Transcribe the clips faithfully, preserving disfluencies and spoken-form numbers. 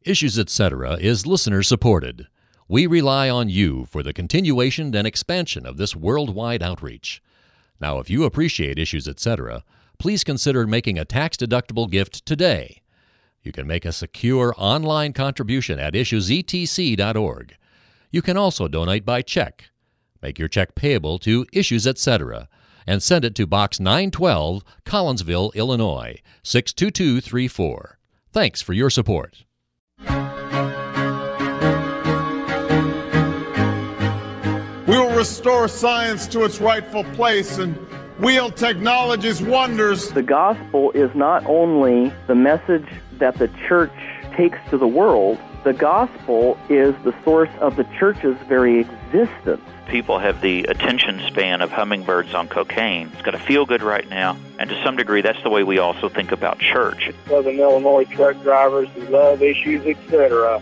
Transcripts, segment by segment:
Issues Etc. is listener-supported. We rely on you for the continuation and expansion of this worldwide outreach. Now, if you appreciate Issues Etc., please consider making a tax-deductible gift today. You can make a secure online contribution at issues e t c dot org. You can also donate by check. Make your check payable to Issues Etc. and send it to Box nine twelve, Collinsville, Illinois, six two two three four. Thanks for your support. We will restore science to its rightful place and wield technology's wonders. The gospel is not only the message that the church takes to the world, the gospel is the source of the church's very existence. People have the attention span of hummingbirds on cocaine. It's got to feel good right now. And to some degree, that's the way we also think about church. Southern Illinois truck drivers who love Issues, et cetera.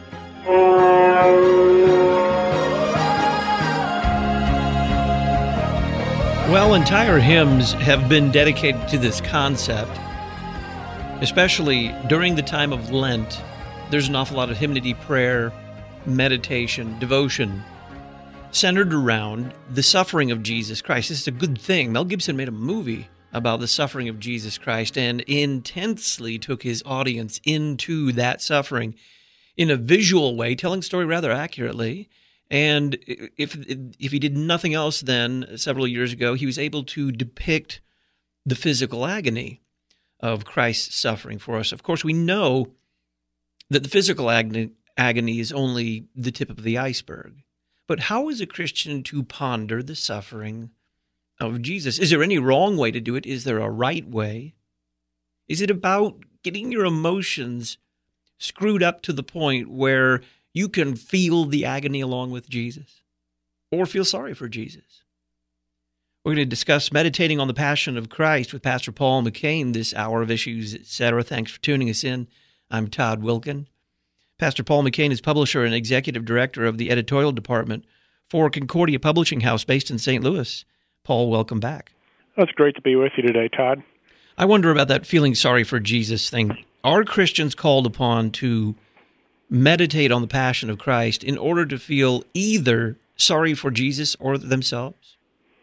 Well, entire hymns have been dedicated to this concept, especially during the time of Lent. There's an awful lot of hymnody prayer, meditation, devotion, centered around the suffering of Jesus Christ. This is a good thing. Mel Gibson made a movie about the suffering of Jesus Christ and intensely took his audience into that suffering in a visual way, telling the story rather accurately. And if if he did nothing else then, several years ago, he was able to depict the physical agony of Christ's suffering for us. Of course, we know that the physical agony, agony is only the tip of the iceberg. But how is a Christian to ponder the suffering of Jesus? Is there any wrong way to do it? Is there a right way? Is it about getting your emotions screwed up to the point where you can feel the agony along with Jesus or feel sorry for Jesus? We're going to discuss meditating on the Passion of Christ with Pastor Paul McCain this hour of Issues, et cetera. Thanks for tuning us in. I'm Todd Wilkin. Pastor Paul McCain is publisher and executive director of the editorial department for Concordia Publishing House based in Saint Louis. Paul, welcome back. Well, it's great to be with you today, Todd. I wonder about that feeling sorry for Jesus thing. Are Christians called upon to meditate on the Passion of Christ in order to feel either sorry for Jesus or themselves?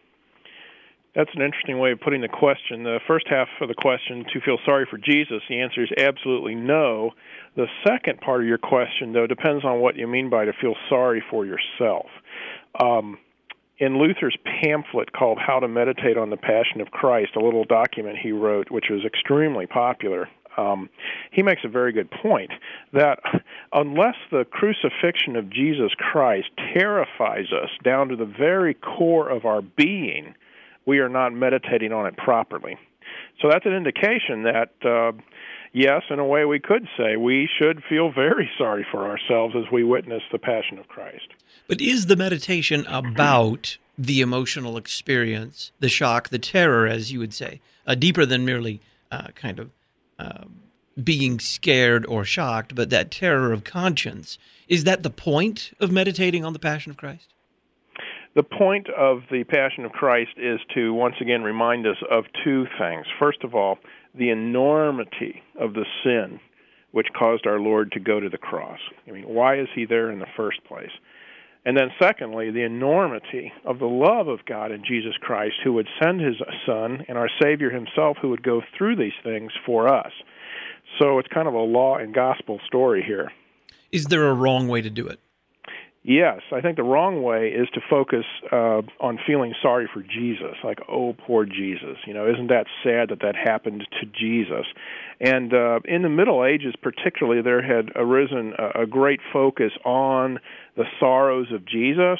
That's an interesting way of putting the question. The first half of the question, to feel sorry for Jesus, the answer is absolutely no. The second part of your question, though, depends on what you mean by to feel sorry for yourself. Um, in Luther's pamphlet called How to Meditate on the Passion of Christ, a little document he wrote, which was extremely popular, Um, he makes a very good point that unless the crucifixion of Jesus Christ terrifies us down to the very core of our being, we are not meditating on it properly. So that's an indication that, uh, yes, in a way we could say we should feel very sorry for ourselves as we witness the Passion of Christ. But is the meditation about the emotional experience, the shock, the terror, as you would say, uh, deeper than merely uh, kind of Uh, being scared or shocked, but that terror of conscience? Is that the point of meditating on the Passion of Christ? The point of the Passion of Christ is to once again remind us of two things. First of all, the enormity of the sin which caused our Lord to go to the cross. I mean, why is he there in the first place? And then secondly, the enormity of the love of God in Jesus Christ, who would send his Son, and our Savior himself, who would go through these things for us. So it's kind of a law and gospel story here. Is there a wrong way to do it? Yes, I think the wrong way is to focus uh, on feeling sorry for Jesus, like, oh, poor Jesus. You know, isn't that sad that that happened to Jesus? And uh, in the Middle Ages particularly, there had arisen a, a great focus on the sorrows of Jesus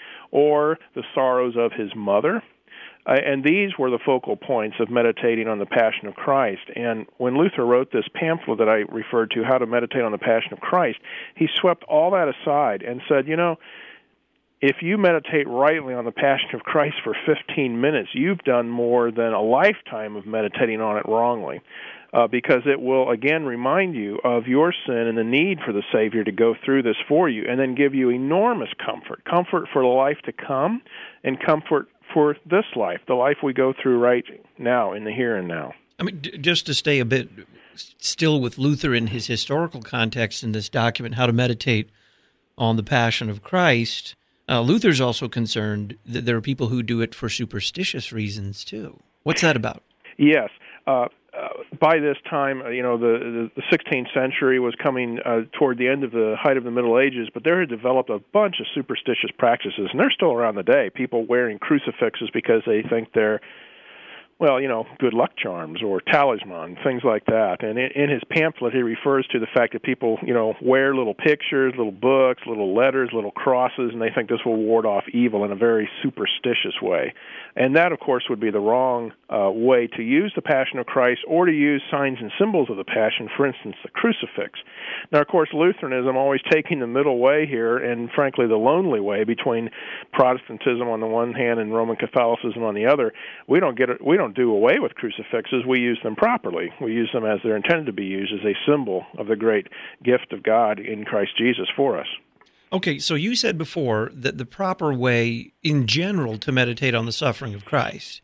or the sorrows of his mother. Uh, and these were the focal points of meditating on the Passion of Christ. And when Luther wrote this pamphlet that I referred to, How to Meditate on the Passion of Christ, he swept all that aside and said, you know, if you meditate rightly on the Passion of Christ for fifteen minutes, you've done more than a lifetime of meditating on it wrongly. Uh, because it will, again, remind you of your sin and the need for the Savior to go through this for you, and then give you enormous comfort, comfort for the life to come, and comfort for this life, the life we go through right now, in the here and now. I mean, d- just to stay a bit still with Luther in his historical context in this document, How to Meditate on the Passion of Christ, uh, Luther's also concerned that there are people who do it for superstitious reasons too. What's that about? Yes. Uh, uh, by this time, you know, the, the sixteenth century was coming uh, toward the end of the height of the Middle Ages, but there had developed a bunch of superstitious practices, and they're still around today. People wearing crucifixes because they think they're, well, you know, good luck charms or talisman, things like that. And in, in his pamphlet, he refers to the fact that people, you know, wear little pictures, little books, little letters, little crosses, and they think this will ward off evil in a very superstitious way. And that, of course, would be the wrong uh, way to use the Passion of Christ or to use signs and symbols of the Passion, for instance, the crucifix. Now, of course, Lutheranism always taking the middle way here, and frankly, the lonely way between Protestantism on the one hand and Roman Catholicism on the other. We don't get it, we don't do away with crucifixes. We use them properly. We use them as they're intended to be used, as a symbol of the great gift of God in Christ Jesus for us. Okay, so you said before that the proper way in general to meditate on the suffering of Christ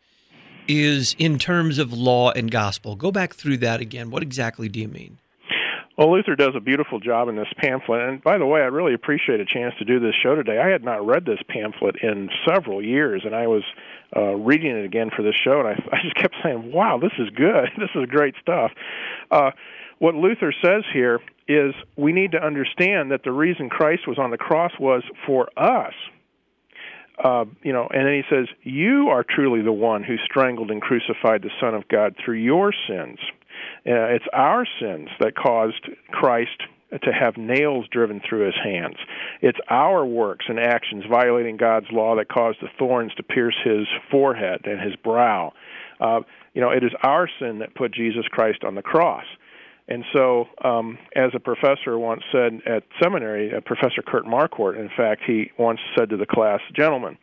is in terms of law and gospel. Go back through that again. What exactly do you mean? Well, Luther does a beautiful job in this pamphlet. And by the way, I really appreciate a chance to do this show today. I had not read this pamphlet in several years, and I was uh, reading it again for this show, and I, I just kept saying, wow, this is good. This is great stuff. Uh, what Luther says here is we need to understand that the reason Christ was on the cross was for us. Uh, you know, and then he says, you are truly the one who strangled and crucified the Son of God through your sins. Uh, it's our sins that caused Christ to have nails driven through his hands. It's our works and actions violating God's law that caused the thorns to pierce his forehead and his brow. Uh, you know, it is our sin that put Jesus Christ on the cross. And so, um, as a professor once said at seminary, uh, Professor Kurt Marquardt, in fact, he once said to the class, gentlemen,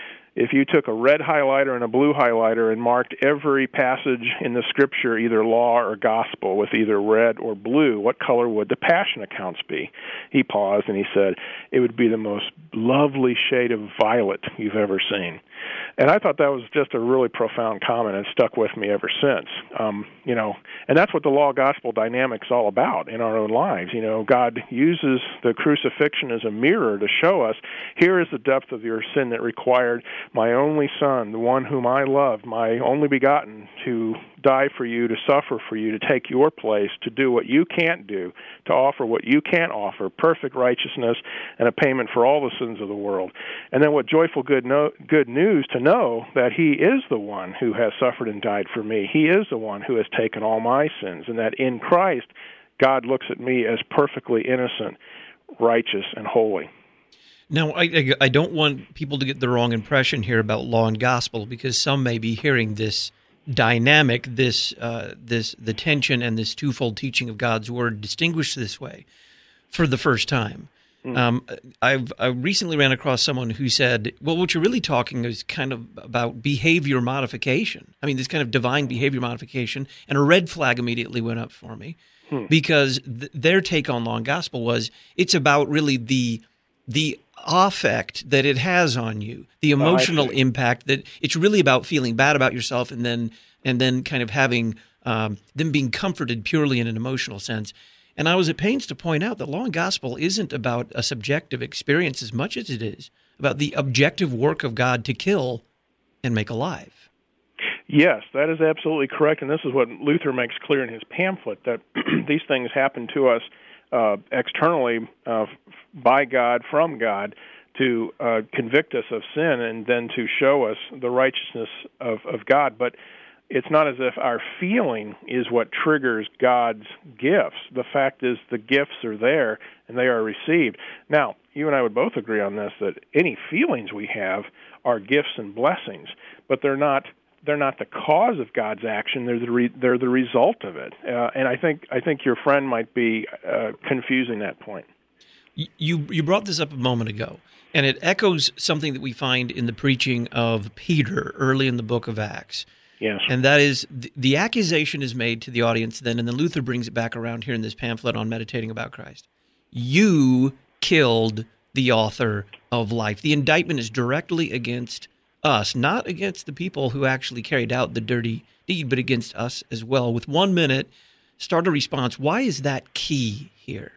if you took a red highlighter and a blue highlighter and marked every passage in the Scripture, either law or gospel, with either red or blue, what color would the Passion accounts be? He paused and he said, it would be the most lovely shade of violet you've ever seen. And I thought that was just a really profound comment and stuck with me ever since. Um, you know, and that's what the law-gospel dynamic's all about in our own lives. You know, God uses the crucifixion as a mirror to show us, here is the depth of your sin that required my only Son, the one whom I love, my only begotten, to die for you, to suffer for you, to take your place, to do what you can't do, to offer what you can't offer, perfect righteousness and a payment for all the sins of the world. And then what joyful good no, good news to know that he is the one who has suffered and died for me. He is the one who has taken all my sins, and that in Christ, God looks at me as perfectly innocent, righteous, and holy. Now, I, I don't want people to get the wrong impression here about law and gospel, because some may be hearing this dynamic, this uh, this the tension and this twofold teaching of God's Word distinguished this way for the first time. Mm. Um, I've I recently ran across someone who said, well, what you're really talking is kind of about behavior modification. I mean, this kind of divine behavior modification, and a red flag immediately went up for me, mm. because th- their take on law and gospel was it's about really the the affect that it has on you, the emotional oh, impact, that it's really about feeling bad about yourself and then and then kind of having um, them being comforted purely in an emotional sense. And I was at pains to point out that law and gospel isn't about a subjective experience as much as it is about the objective work of God to kill and make alive. Yes, that is absolutely correct, and this is what Luther makes clear in his pamphlet, that these things happen to us uh, externally uh, by God, from God, to uh, convict us of sin and then to show us the righteousness of, of God. But it's not as if our feeling is what triggers God's gifts. The fact is the gifts are there and they are received. Now, you and I would both agree on this, that any feelings we have are gifts and blessings, but they're not they're not the cause of God's action. They're the re, they're the result of it. Uh, and I think I think your friend might be uh, confusing that point. You you brought this up a moment ago, and it echoes something that we find in the preaching of Peter early in the book of Acts. Yes. And that is, the, the accusation is made to the audience then, and then Luther brings it back around here in this pamphlet on meditating about Christ. You killed the author of life. The indictment is directly against us, not against the people who actually carried out the dirty deed, but against us as well. With one minute start a response. Why is that key here?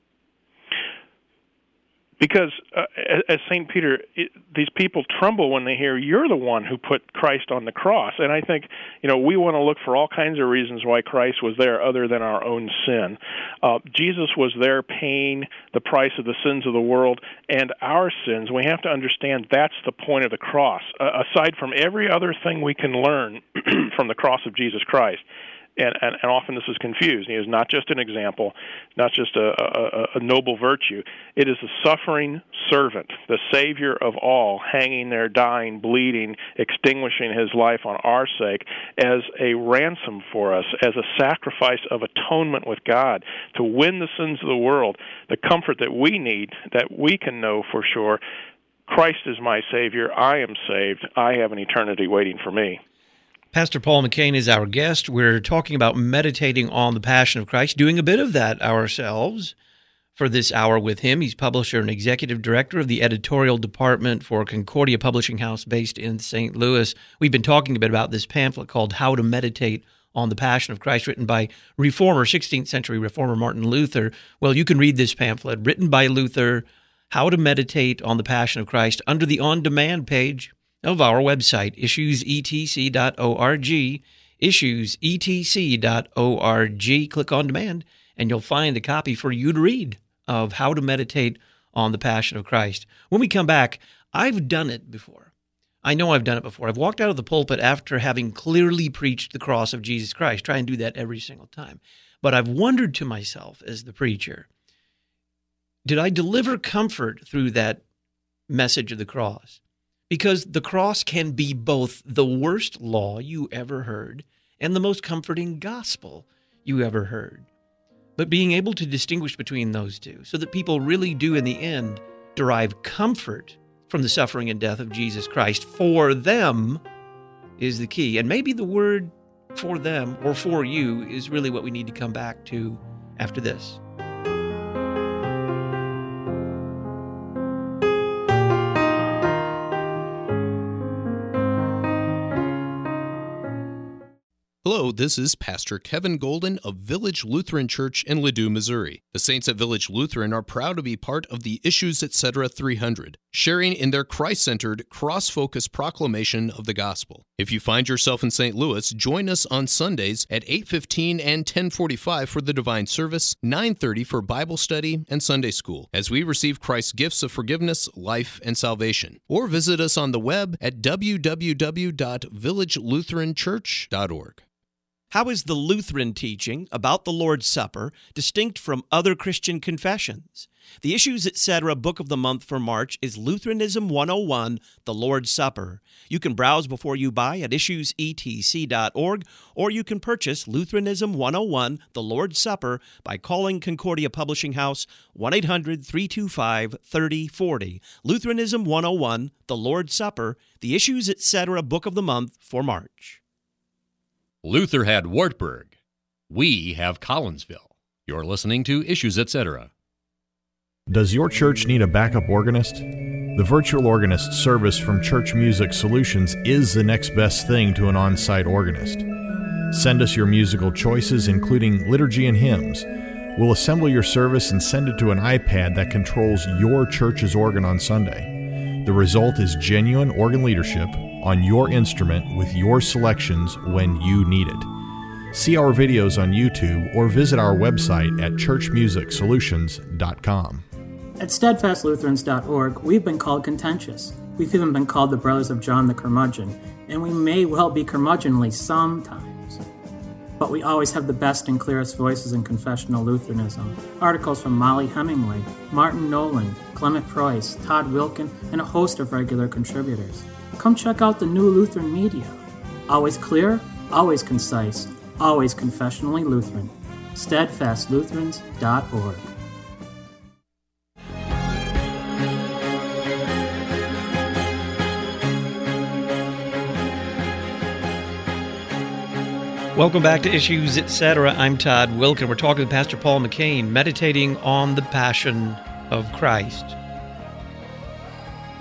Because, uh, as Saint Peter, it, these people tremble when they hear you're the one who put Christ on the cross. And I think, you know, we want to look for all kinds of reasons why Christ was there other than our own sin. Uh, Jesus was there paying the price of the sins of the world and our sins. We have to understand that's the point of the cross. Uh, aside from every other thing we can learn from the cross of Jesus Christ, And, and, and often this is confused. He is not just an example, not just a, a, a noble virtue. It is the suffering servant, the Savior of all, hanging there, dying, bleeding, extinguishing his life on our sake as a ransom for us, as a sacrifice of atonement with God to win the sins of the world, the comfort that we need, that we can know for sure. Christ is my Savior. I am saved. I have an eternity waiting for me. Pastor Paul McCain is our guest. We're talking about meditating on the Passion of Christ, doing a bit of that ourselves for this hour with him. He's publisher and executive director of the editorial department for Concordia Publishing House based in Saint Louis. We've been talking a bit about this pamphlet called How to Meditate on the Passion of Christ, written by reformer, sixteenth century reformer Martin Luther. Well, you can read this pamphlet written by Luther, How to Meditate on the Passion of Christ, under the on-demand page of our website, issues e t c dot org, issues e t c dot org. Click on demand, and you'll find a copy for you to read of How to Meditate on the Passion of Christ. When we come back, I've done it before. I know I've done it before. I've walked out of the pulpit after having clearly preached the cross of Jesus Christ. Try and do that every single time. But I've wondered to myself as the preacher, did I deliver comfort through that message of the cross? Because the cross can be both the worst law you ever heard and the most comforting gospel you ever heard. But being able to distinguish between those two so that people really do, in the end, derive comfort from the suffering and death of Jesus Christ for them is the key. And maybe the word for them or for you is really what we need to come back to after this. Hello, this is Pastor Kevin Golden of Village Lutheran Church in Ladue, Missouri. The Saints at Village Lutheran are proud to be part of the Issues Etc. three hundred, sharing in their Christ-centered, cross-focused proclamation of the gospel. If you find yourself in Saint Louis, join us on Sundays at eight fifteen and ten forty-five for the Divine Service, nine thirty for Bible study and Sunday School, as we receive Christ's gifts of forgiveness, life, and salvation. Or visit us on the web at w w w dot village lutheran church dot org. How is the Lutheran teaching about the Lord's Supper distinct from other Christian confessions? The Issues Etc. Book of the Month for March is Lutheranism one oh one, The Lord's Supper. You can browse before you buy at issues e t c dot org, or you can purchase Lutheranism one oh one, The Lord's Supper by calling Concordia Publishing House one eight hundred, three two five, three oh four oh. Lutheranism one oh one, The Lord's Supper, The Issues Etc. Book of the Month for March. Luther had Wartburg. We have Collinsville. You're listening to Issues Etc. Does your church need a backup organist? The virtual organist service from Church Music Solutions is the next best thing to an on-site organist. Send us your musical choices, including liturgy and hymns. We'll assemble your service and send it to an iPad that controls your church's organ on Sunday. The result is genuine organ leadership on your instrument with your selections when you need it. See our videos on YouTube or visit our website at church music solutions dot com. At steadfast lutherans dot org, we've been called contentious. We've even been called the Brothers of John the Curmudgeon, and we may well be curmudgeonly sometimes. But we always have the best and clearest voices in confessional Lutheranism. Articles from Molly Hemingway, Martin Nolan, Clement Price, Todd Wilkin, and a host of regular contributors. Come check out the new Lutheran media. Always clear, always concise, always confessionally Lutheran. steadfast lutherans dot org. Welcome back to Issues Etc. I'm Todd Wilkin. We're talking with Pastor Paul McCain, meditating on the Passion of Christ.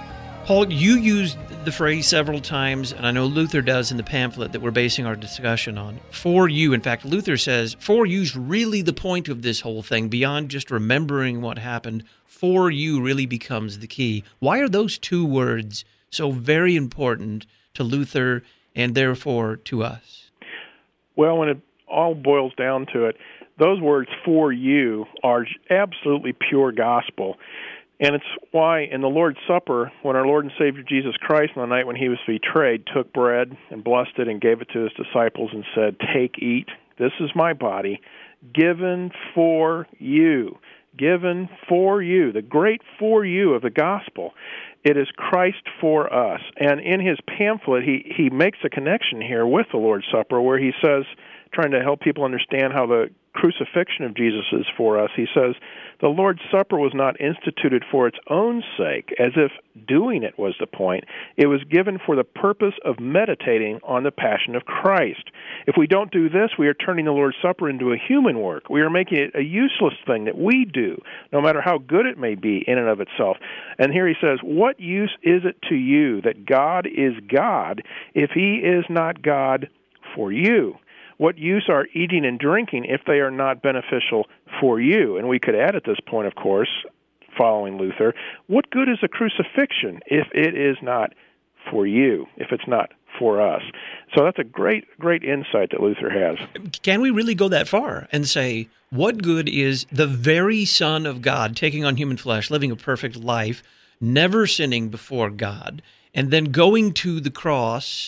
Paul, you used the phrase several times, and I know Luther does in the pamphlet that we're basing our discussion on. For you, in fact, Luther says, for you's really the point of this whole thing, beyond just remembering what happened. For you really becomes the key. Why are those two words so very important to Luther and therefore to us? Well, when it all boils down to it, those words for you are absolutely pure gospel. And it's why in the Lord's Supper, when our Lord and Savior Jesus Christ, on the night when he was betrayed, took bread and blessed it and gave it to his disciples and said, take, eat, this is my body, given for you. Given for you, the great for you of the gospel. It is Christ for us. And in his pamphlet, he, he makes a connection here with the Lord's Supper where he says, trying to help people understand how the crucifixion of Jesus is for us, he says, the Lord's Supper was not instituted for its own sake, as if doing it was the point. It was given for the purpose of meditating on the passion of Christ. If we don't do this, we are turning the Lord's Supper into a human work. We are making it a useless thing that we do, no matter how good it may be in and of itself. And here he says, what use is it to you that God is God if he is not God for you? What use are eating and drinking if they are not beneficial for you? And we could add at this point, of course, following Luther, what good is a crucifixion if it is not for you, if it's not for us? So that's a great, great insight that Luther has. Can we really go that far and say, what good is the very Son of God taking on human flesh, living a perfect life, never sinning before God, and then going to the cross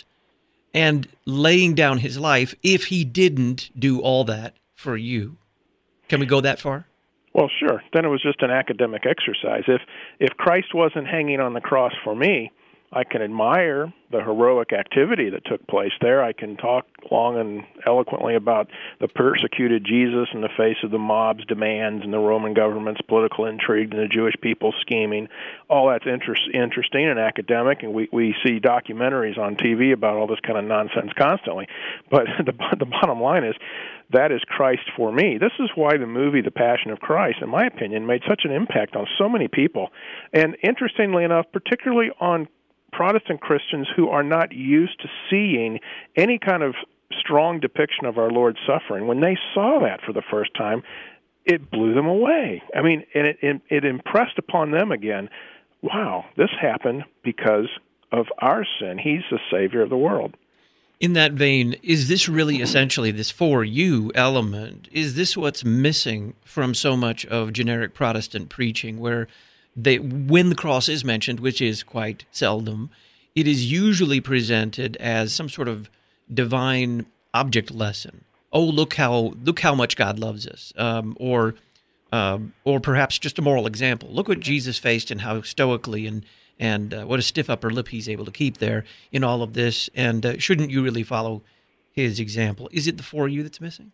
and laying down his life if he didn't do all that for you? Can we go that far? Well, sure. Then it was just an academic exercise. If if Christ wasn't hanging on the cross for me, I can admire the heroic activity that took place there. I can talk long and eloquently about the persecuted Jesus in the face of the mob's demands and the Roman government's political intrigue and the Jewish people scheming. All that's interest, interesting and academic, and we, we see documentaries on T V about all this kind of nonsense constantly. But the, the bottom line is, that is Christ for me. This is why the movie The Passion of Christ, in my opinion, made such an impact on so many people. And interestingly enough, particularly on Protestant Christians who are not used to seeing any kind of strong depiction of our Lord's suffering. When they saw that for the first time, it blew them away. I mean, and it, it, it impressed upon them again, wow, this happened because of our sin. He's the Savior of the world. In that vein, is this really essentially this for you element? Is this what's missing from so much of generic Protestant preaching, where they, when the cross is mentioned, which is quite seldom, it is usually presented as some sort of divine object lesson. Oh, look how look how much God loves us, um, or um, or perhaps just a moral example. Look what Jesus faced and how stoically and and uh, what a stiff upper lip he's able to keep there in all of this. And uh, shouldn't you really follow his example? Is it the for you that's missing?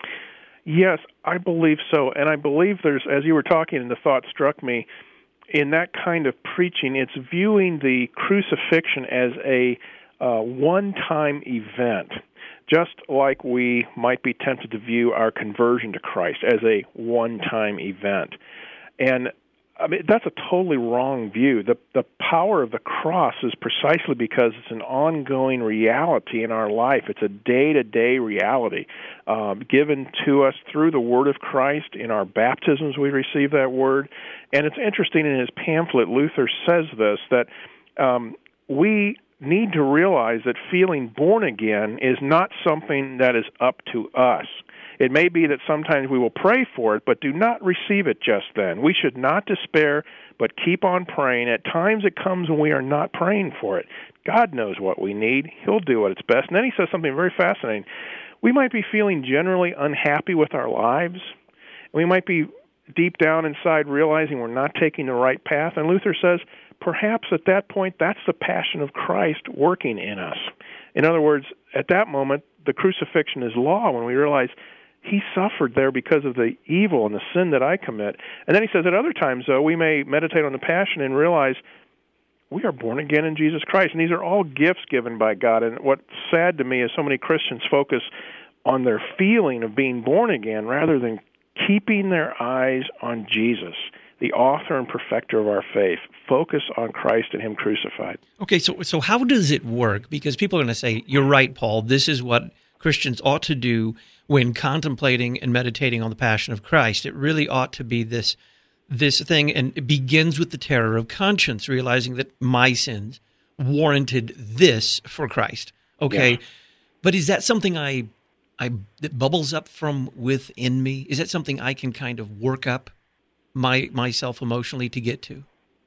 Yes, I believe so. And I believe there's, as you were talking and the thought struck me, in that kind of preaching, it's viewing the crucifixion as a uh, one-time event, just like we might be tempted to view our conversion to Christ as a one-time event. And I mean, that's a totally wrong view. The the power of the cross is precisely because it's an ongoing reality in our life. It's a day-to-day reality um, given to us through the Word of Christ. In our baptisms, we receive that Word. And it's interesting, in his pamphlet, Luther says this, that um, we need to realize that feeling born again is not something that is up to us. It may be that sometimes we will pray for it, but do not receive it just then. We should not despair, but keep on praying. At times it comes when we are not praying for it. God knows what we need. He'll do what it's best. And then he says something very fascinating. We might be feeling generally unhappy with our lives. We might be deep down inside realizing we're not taking the right path. And Luther says, perhaps at that point, that's the passion of Christ working in us. In other words, at that moment, the crucifixion is law when we realize he suffered there because of the evil and the sin that I commit. And then he says at other times, though, we may meditate on the passion and realize we are born again in Jesus Christ. And these are all gifts given by God. And what's sad to me is so many Christians focus on their feeling of being born again rather than keeping their eyes on Jesus. the author and perfecter of our faith. Focus on Christ and Him crucified. Okay, so so how does it work? Because people are going to say, you're right, Paul, this is what Christians ought to do when contemplating and meditating on the passion of Christ. It really ought to be this this thing, and it begins with the terror of conscience, realizing that my sins warranted this for Christ. Okay, yeah. But is that something I, I that bubbles up from within me? Is that something I can kind of work up my myself emotionally to get to?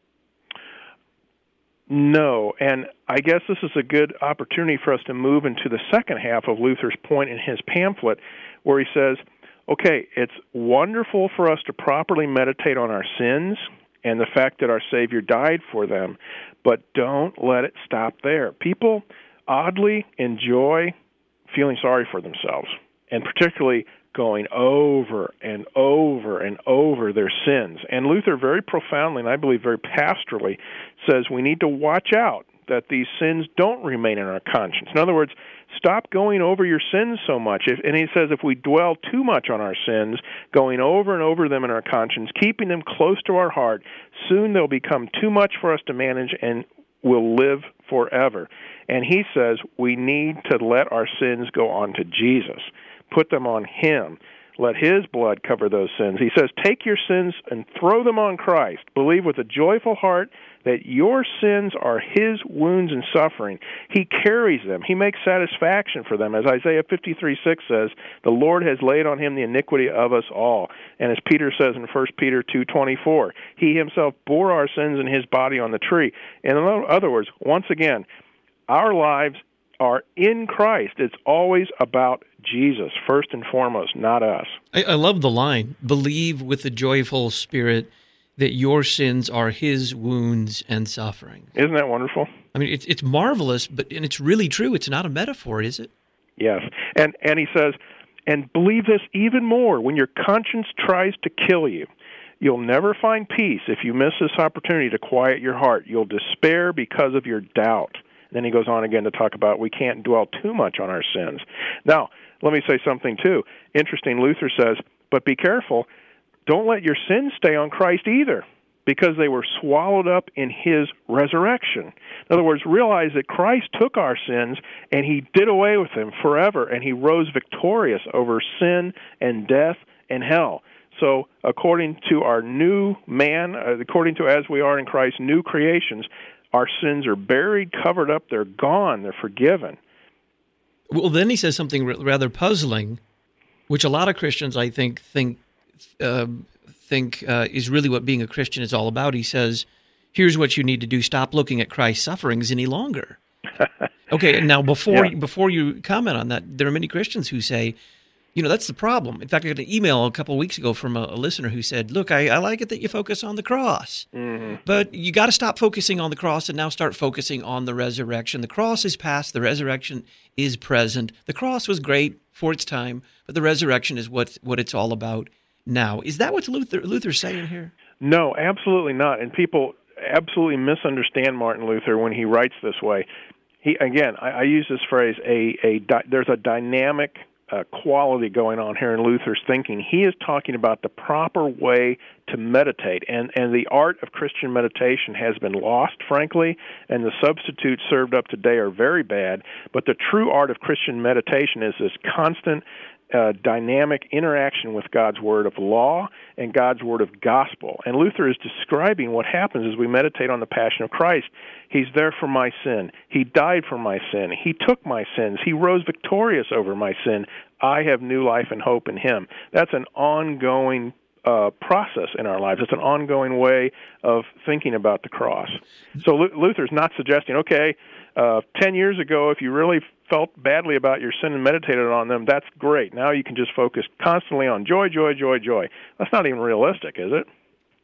No, and I guess this is a good opportunity for us to move into the second half of Luther's point in his pamphlet, where he says, okay, it's wonderful for us to properly meditate on our sins and the fact that our Savior died for them, but don't let it stop there. People oddly enjoy feeling sorry for themselves, and particularly going over and over and over their sins. And Luther very profoundly, and I believe very pastorally, says we need to watch out that these sins don't remain in our conscience. In other words, stop going over your sins so much. If, and he says if we dwell too much on our sins, going over and over them in our conscience, keeping them close to our heart, soon they'll become too much for us to manage and will live forever. And he says we need to let our sins go on to Jesus. Put them on Him. Let His blood cover those sins. He says, take your sins and throw them on Christ. Believe with a joyful heart that your sins are His wounds and suffering. He carries them. He makes satisfaction for them. As Isaiah fifty-three six says, the Lord has laid on Him the iniquity of us all. And as Peter says in First Peter two twenty-four, He Himself bore our sins in His body on the tree. In other words, once again, our lives are in Christ. It's always about Jesus, first and foremost, not us. I, I love the line, believe with a joyful spirit that your sins are His wounds and suffering. Isn't that wonderful? I mean, it's it's marvelous, but and it's really true. It's not a metaphor, is it? Yes. And, and he says, and believe this even more, when your conscience tries to kill you, you'll never find peace if you miss this opportunity to quiet your heart. You'll despair because of your doubt. Then he goes on again to talk about we can't dwell too much on our sins. Now, let me say something too. Interesting, Luther says, but be careful. Don't let your sins stay on Christ either, because they were swallowed up in His resurrection. In other words, realize that Christ took our sins and He did away with them forever, and He rose victorious over sin and death and hell. So according to our new man, according to as we are in Christ, new creations, our sins are buried, covered up, they're gone, they're forgiven. Well, then he says something rather puzzling, which a lot of Christians, I think, think uh, think uh, is really what being a Christian is all about. He says, here's what you need to do. Stop looking at Christ's sufferings any longer. Okay, now before, yeah. before you comment on that, there are many Christians who say, you know, that's the problem. In fact, I got an email a couple of weeks ago from a, a listener who said, look, I, I like it that you focus on the cross, mm-hmm. but you got to stop focusing on the cross and now start focusing on the resurrection. The cross is past, the resurrection is present. The cross was great for its time, but the resurrection is what what it's all about now. Is that what Luther Luther's saying here? No, absolutely not. And people absolutely misunderstand Martin Luther when he writes this way. He again, I, I use this phrase, a, a di- there's a dynamic Uh, quality going on here in Luther's thinking. He is talking about the proper way to meditate, and, and the art of Christian meditation has been lost, frankly, and the substitutes served up today are very bad, but the true art of Christian meditation is this constant Uh, dynamic interaction with God's Word of law and God's Word of gospel. And Luther is describing what happens as we meditate on the passion of Christ. He's there for my sin. He died for my sin. He took my sins. He rose victorious over my sin. I have new life and hope in Him. That's an ongoing uh, process in our lives. It's an ongoing way of thinking about the cross. So L- Luther's not suggesting, okay, uh, ten years ago, if you really felt badly about your sin and meditated on them, that's great. Now you can just focus constantly on joy, joy, joy, joy. That's not even realistic, is it?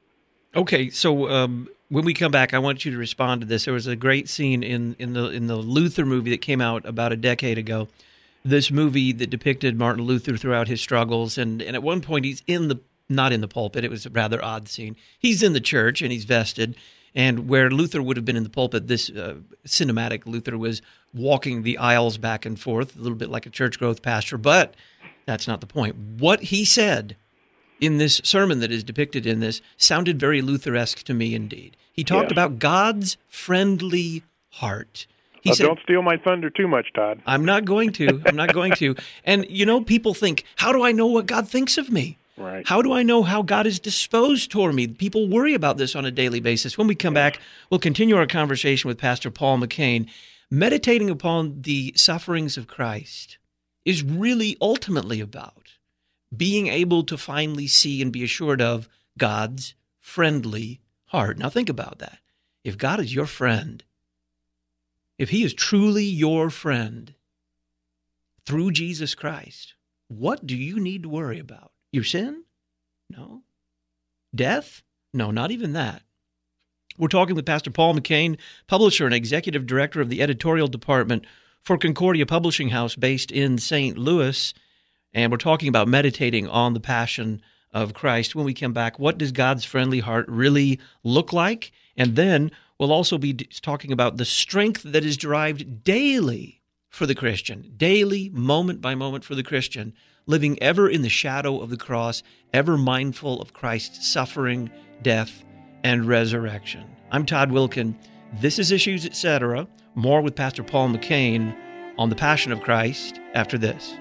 Okay, so um, when we come back, I want you to respond to this. There was a great scene in, in the in the Luther movie that came out about a decade ago. This movie that depicted Martin Luther throughout his struggles, and, and at one point he's in the not in the pulpit. It was a rather odd scene. He's in the church and he's vested. And where Luther would have been in the pulpit, this uh, cinematic Luther was walking the aisles back and forth, a little bit like a church growth pastor, but that's not the point. What he said in this sermon that is depicted in this sounded very Lutheresque to me indeed. He talked yes. about God's friendly heart. He uh, said, don't steal my thunder too much, Todd. I'm not going to. I'm not going to. And, you know, people think, how do I know what God thinks of me? Right. How do I know how God is disposed toward me? People worry about this on a daily basis. When we come yeah. back, we'll continue our conversation with Pastor Paul McCain. Meditating upon the sufferings of Christ is really ultimately about being able to finally see and be assured of God's friendly heart. Now think about that. If God is your friend, if he is truly your friend through Jesus Christ, what do you need to worry about? Your sin? No. Death? No, not even that. We're talking with Pastor Paul McCain, publisher and executive director of the editorial department for Concordia Publishing House based in Saint Louis. And we're talking about meditating on the passion of Christ. When we come back, what does God's friendly heart really look like? And then we'll also be talking about the strength that is derived daily for the Christian, daily, moment by moment for the Christian, living ever in the shadow of the cross, ever mindful of Christ's suffering, death, and resurrection. I'm Todd Wilkin. This is Issues, et cetera. More with Pastor Paul McCain on the Passion of Christ after this.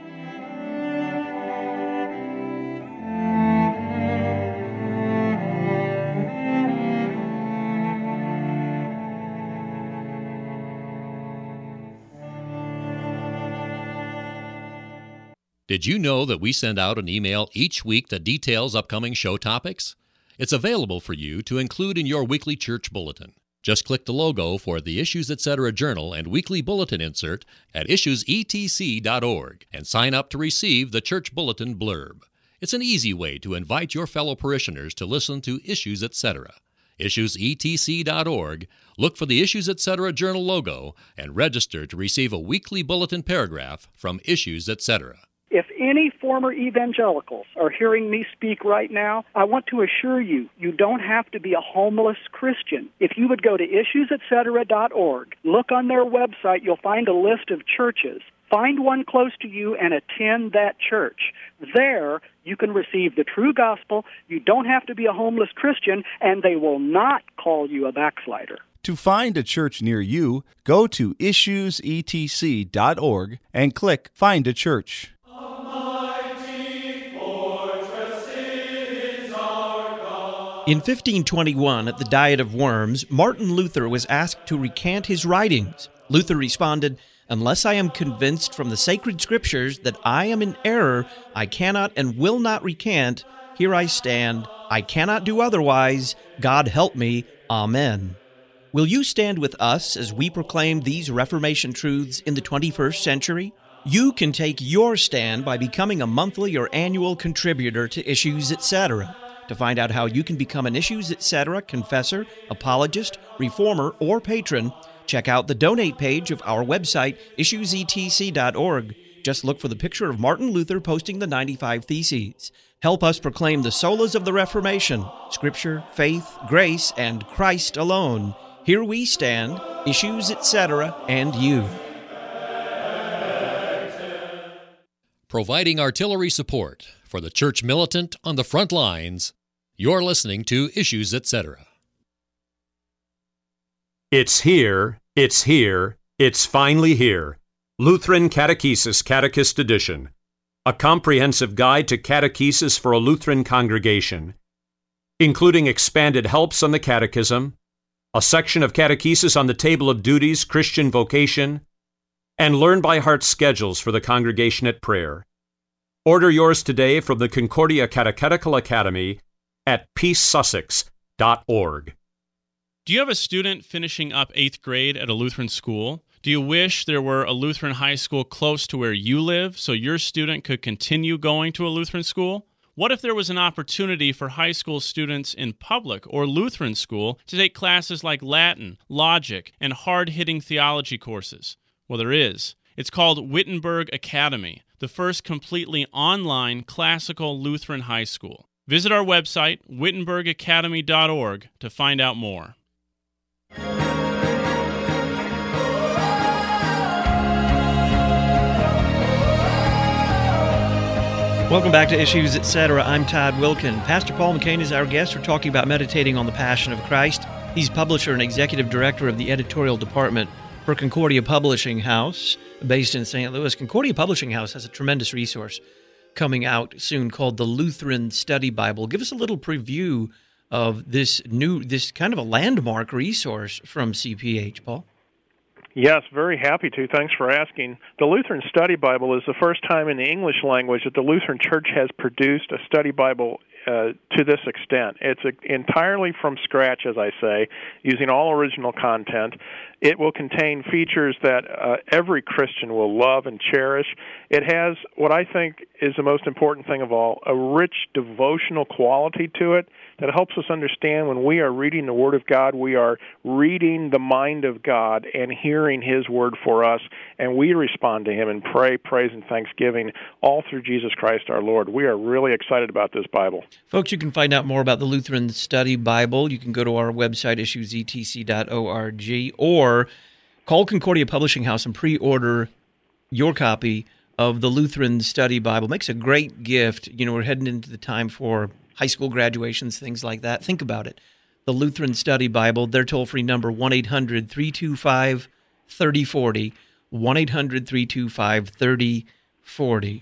Did you know that we send out an email each week that details upcoming show topics? It's available for you to include in your weekly church bulletin. Just click the logo for the Issues et cetera journal and weekly bulletin insert at issues e t c dot org and sign up to receive the church bulletin blurb. It's an easy way to invite your fellow parishioners to listen to Issues et cetera. issues e t c dot org, look for the Issues et cetera journal logo, and register to receive a weekly bulletin paragraph from Issues et cetera. If any former evangelicals are hearing me speak right now, I want to assure you, you don't have to be a homeless Christian. If you would go to issues et cetera dot org, look on their website, you'll find a list of churches. Find one close to you and attend that church. There, you can receive the true gospel. You don't have to be a homeless Christian, and they will not call you a backslider. To find a church near you, go to issues e t c dot org and click Find a Church. In fifteen twenty-one, at the Diet of Worms, Martin Luther was asked to recant his writings. Luther responded, "Unless I am convinced from the sacred scriptures that I am in error, I cannot and will not recant. Here I stand. I cannot do otherwise. God help me. Amen." Will you stand with us as we proclaim these Reformation truths in the twenty-first century? You can take your stand by becoming a monthly or annual contributor to Issues, et cetera. To find out how you can become an Issues, et cetera confessor, apologist, reformer, or patron, check out the donate page of our website, issues e t c dot org. Just look for the picture of Martin Luther posting the ninety-five Theses. Help us proclaim the solas of the Reformation, Scripture, faith, grace, and Christ alone. Here we stand, Issues, et cetera, and you. Providing artillery support for the church militant on the front lines, you're listening to Issues, et cetera. It's here, it's here, it's finally here. Lutheran Catechesis Catechist Edition, a comprehensive guide to catechesis for a Lutheran congregation, including expanded helps on the catechism, a section of catechesis on the table of duties, Christian vocation, and learn-by-heart schedules for the congregation at prayer. Order yours today from the Concordia Catechetical Academy at peace sussex dot org. Do you have a student finishing up eighth grade at a Lutheran school? Do you wish there were a Lutheran high school close to where you live so your student could continue going to a Lutheran school? What if there was an opportunity for high school students in public or Lutheran school to take classes like Latin, logic, and hard-hitting theology courses? Well, there is. It's called Wittenberg Academy, the first completely online classical Lutheran high school. Visit our website, wittenberg academy dot org, to find out more. Welcome back to Issues, et cetera. I'm Todd Wilkin. Pastor Paul McCain is our guest. We're talking about meditating on the Passion of Christ. He's publisher and executive director of the editorial department for Concordia Publishing House, based in Saint Louis. Concordia Publishing House has a tremendous resource coming out soon called the Lutheran Study Bible. Give us a little preview of this new, this kind of a landmark resource from C P H, Paul. Yes, very happy to. Thanks for asking. The Lutheran Study Bible is the first time in the English language that the Lutheran Church has produced a study Bible uh, to this extent. It's a, entirely from scratch, as I say, using all original content. It will contain features that uh, every Christian will love and cherish. It has what I think is the most important thing of all, a rich devotional quality to it that helps us understand when we are reading the Word of God, we are reading the mind of God and hearing His Word for us, and we respond to Him and pray, praise, and thanksgiving all through Jesus Christ our Lord. We are really excited about this Bible. Folks, you can find out more about the Lutheran Study Bible. You can go to our website, issues e t c dot org, or Or call Concordia Publishing House and pre-order your copy of the Lutheran Study Bible. Makes a great gift. You know, we're heading into the time for high school graduations, things like that. Think about it. The Lutheran Study Bible, their toll-free number, one eight hundred three two five three oh four oh, one eight hundred three two five three oh four oh.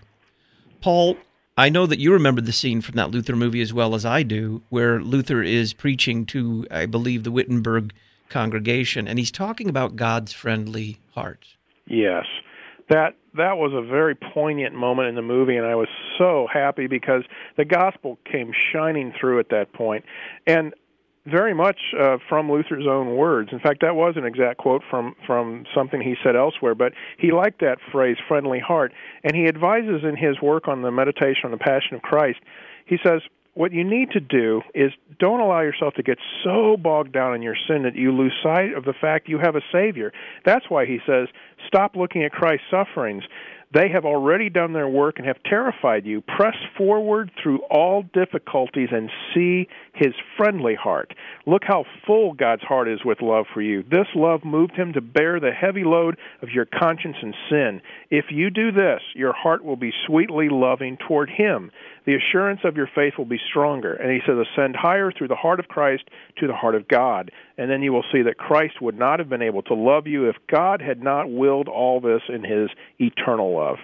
Paul, I know that you remember the scene from that Luther movie as well as I do, where Luther is preaching to, I believe, the Wittenberg congregation, and he's talking about God's friendly heart. Yes. That that was a very poignant moment in the movie, and I was so happy because the gospel came shining through at that point, and very much uh, from Luther's own words. In fact, that was an exact quote from, from something he said elsewhere, but he liked that phrase, friendly heart, and he advises in his work on the meditation on the Passion of Christ, he says, what you need to do is don't allow yourself to get so bogged down in your sin that you lose sight of the fact you have a Savior. That's why he says, stop looking at Christ's sufferings. They have already done their work and have terrified you. Press forward through all difficulties and see His friendly heart. Look how full God's heart is with love for you. This love moved Him to bear the heavy load of your conscience and sin. If you do this, your heart will be sweetly loving toward Him. The assurance of your faith will be stronger. And he says, ascend higher through the heart of Christ to the heart of God. And then you will see that Christ would not have been able to love you if God had not willed all this in His eternal love.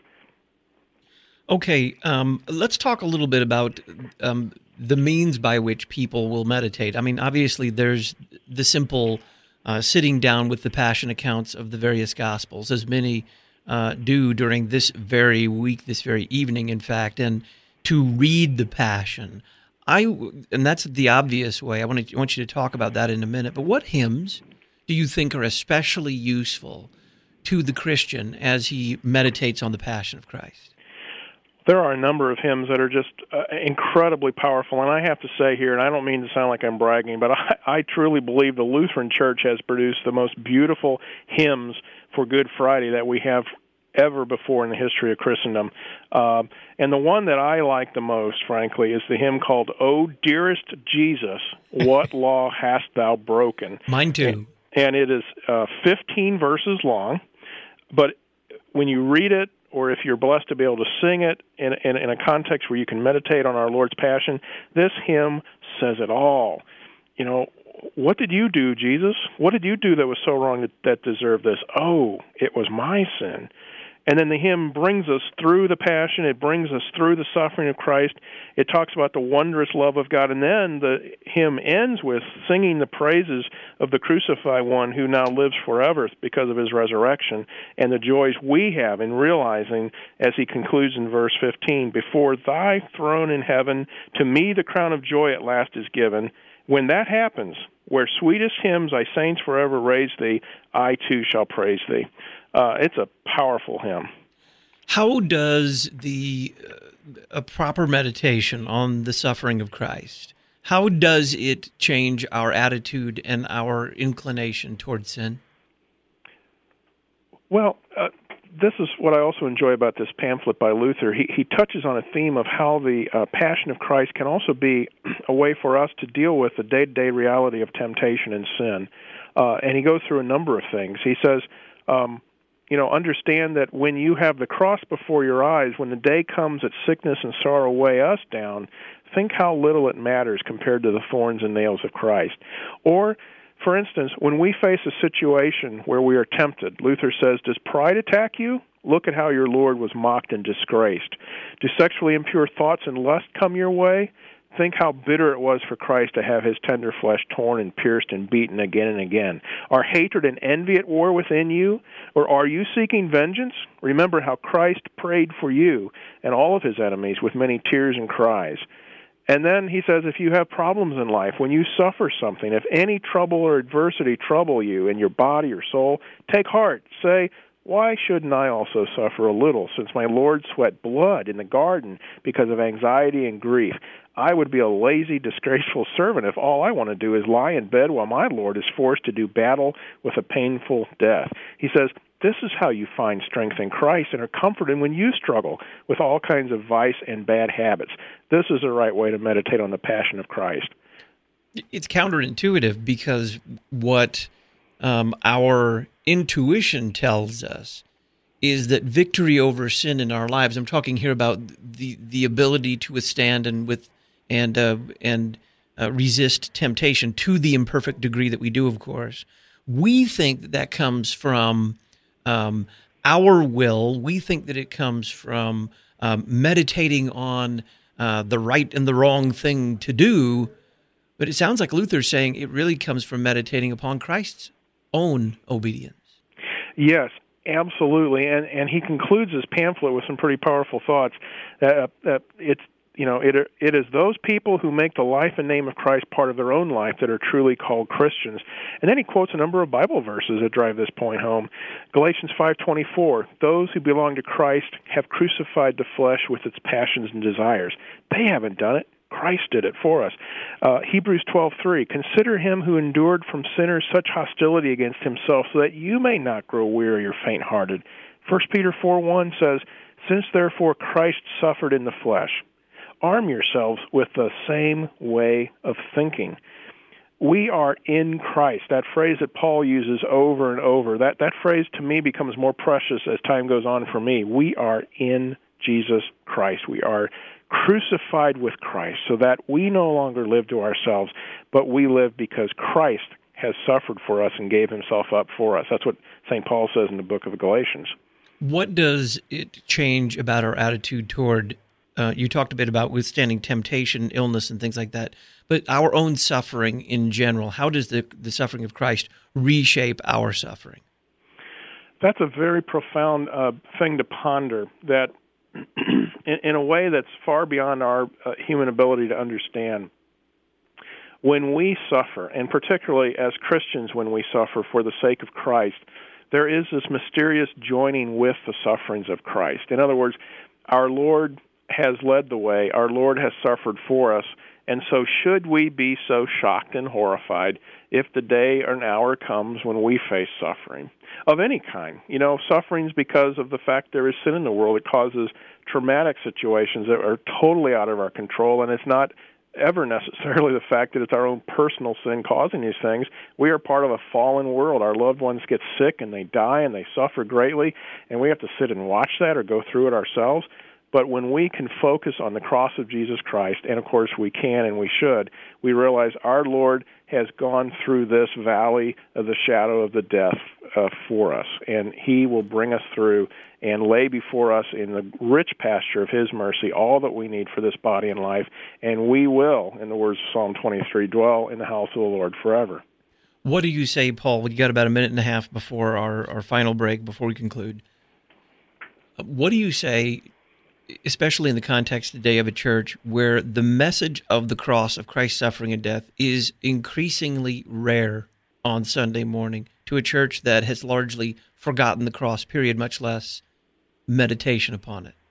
Okay, um, let's talk a little bit about um, the means by which people will meditate. I mean, obviously there's the simple uh, sitting down with the Passion accounts of the various Gospels, as many uh, do during this very week, this very evening, in fact, and to read the Passion. I and that's the obvious way. I want to I want you to talk about that in a minute. But what hymns do you think are especially useful to the Christian as he meditates on the Passion of Christ? There are a number of hymns that are just uh, incredibly powerful, and I have to say here, and I don't mean to sound like I'm bragging, but I, I truly believe the Lutheran Church has produced the most beautiful hymns for Good Friday that we have ever before in the history of Christendom. Uh, and the one that I like the most, frankly, is the hymn called, O Dearest Jesus, What Law Hast Thou Broken? Mine too. And, and it is uh, fifteen verses long, but when you read it, or if you're blessed to be able to sing it in, in, in a context where you can meditate on our Lord's Passion, this hymn says it all. You know, what did you do, Jesus? What did you do that was so wrong that, that deserved this? Oh, it was my sin. And then the hymn brings us through the Passion. It brings us through the suffering of Christ. It talks about the wondrous love of God. And then the hymn ends with singing the praises of the crucified one who now lives forever because of His resurrection, and the joys we have in realizing, as he concludes in verse fifteen, before Thy throne in heaven, to me the crown of joy at last is given. When that happens, where sweetest hymns Thy saints forever raise Thee, I too shall praise Thee. Uh, it's a powerful hymn. How does the uh, a proper meditation on the suffering of Christ, how does it change our attitude and our inclination toward sin? Well, uh, this is what I also enjoy about this pamphlet by Luther. He, he touches on a theme of how the uh, Passion of Christ can also be a way for us to deal with the day-to-day reality of temptation and sin. Uh, and he goes through a number of things. He says, um, you know, understand that when you have the cross before your eyes, when the day comes that sickness and sorrow weigh us down, think how little it matters compared to the thorns and nails of Christ. Or, for instance, when we face a situation where we are tempted, Luther says, does pride attack you? Look at how your Lord was mocked and disgraced. Do sexually impure thoughts and lust come your way? Think how bitter it was for Christ to have his tender flesh torn and pierced and beaten again and again. Are hatred and envy at war within you? Or are you seeking vengeance? Remember how Christ prayed for you and all of his enemies with many tears and cries. And then he says, if you have problems in life, when you suffer something, if any trouble or adversity trouble you in your body or soul, take heart. Say, why shouldn't I also suffer a little, since my Lord sweat blood in the garden because of anxiety and grief? I would be a lazy, disgraceful servant if all I want to do is lie in bed while my Lord is forced to do battle with a painful death. He says, this is how you find strength in Christ and are comforted when you struggle with all kinds of vice and bad habits. This is the right way to meditate on the passion of Christ. It's counterintuitive because what um, our intuition tells us is that victory over sin in our lives, I'm talking here about the the ability to withstand and with and uh, and uh, resist temptation to the imperfect degree that we do, of course. We think that that comes from um, our will. We think that it comes from um, meditating on uh, the right and the wrong thing to do. But it sounds like Luther's saying it really comes from meditating upon Christ's own obedience. Yes, absolutely. And and he concludes his pamphlet with some pretty powerful thoughts. Uh, uh, it's you know it it is those people who make the life and name of Christ part of their own life that are truly called Christians. And then he quotes a number of Bible verses that drive this point home. Galatians five twenty-four, those who belong to Christ have crucified the flesh with its passions and desires. They haven't done it. Christ did it for us. Uh, Hebrews twelve three, consider him who endured from sinners such hostility against himself, so that you may not grow weary or faint-hearted. First Peter four one says, since therefore Christ suffered in the flesh, arm yourselves with the same way of thinking. We are in Christ. That phrase that Paul uses over and over, that, that phrase to me becomes more precious as time goes on for me. We are in Jesus Christ. We are crucified with Christ so that we no longer live to ourselves, but we live because Christ has suffered for us and gave himself up for us. That's what Saint Paul says in the book of Galatians. What does it change about our attitude toward, uh, you talked a bit about withstanding temptation, illness, and things like that, but our own suffering in general? How does the, the suffering of Christ reshape our suffering? That's a very profound uh, thing to ponder, that in, in a way that's far beyond our uh, human ability to understand. When we suffer, and particularly as Christians when we suffer for the sake of Christ, there is this mysterious joining with the sufferings of Christ. In other words, our Lord has led the way, our Lord has suffered for us, and so should we be so shocked and horrified if the day or an hour comes when we face suffering of any kind? You know, sufferings because of the fact there is sin in the world. It causes traumatic situations that are totally out of our control, and it's not ever necessarily the fact that it's our own personal sin causing these things. We are part of a fallen world. Our loved ones get sick and they die and they suffer greatly, and we have to sit and watch that or go through it ourselves. But when we can focus on the cross of Jesus Christ, and of course we can and we should, we realize our Lord has gone through this valley of the shadow of the death uh, for us, and he will bring us through and lay before us in the rich pasture of his mercy all that we need for this body and life, and we will, in the words of Psalm twenty-three, dwell in the house of the Lord forever. What do you say, Paul? We got about a minute and a half before our, our final break, before we conclude. What do you say, especially in the context today of a church where the message of the cross of Christ's suffering and death is increasingly rare on Sunday morning, to a church that has largely forgotten the cross, period, much less meditation upon it?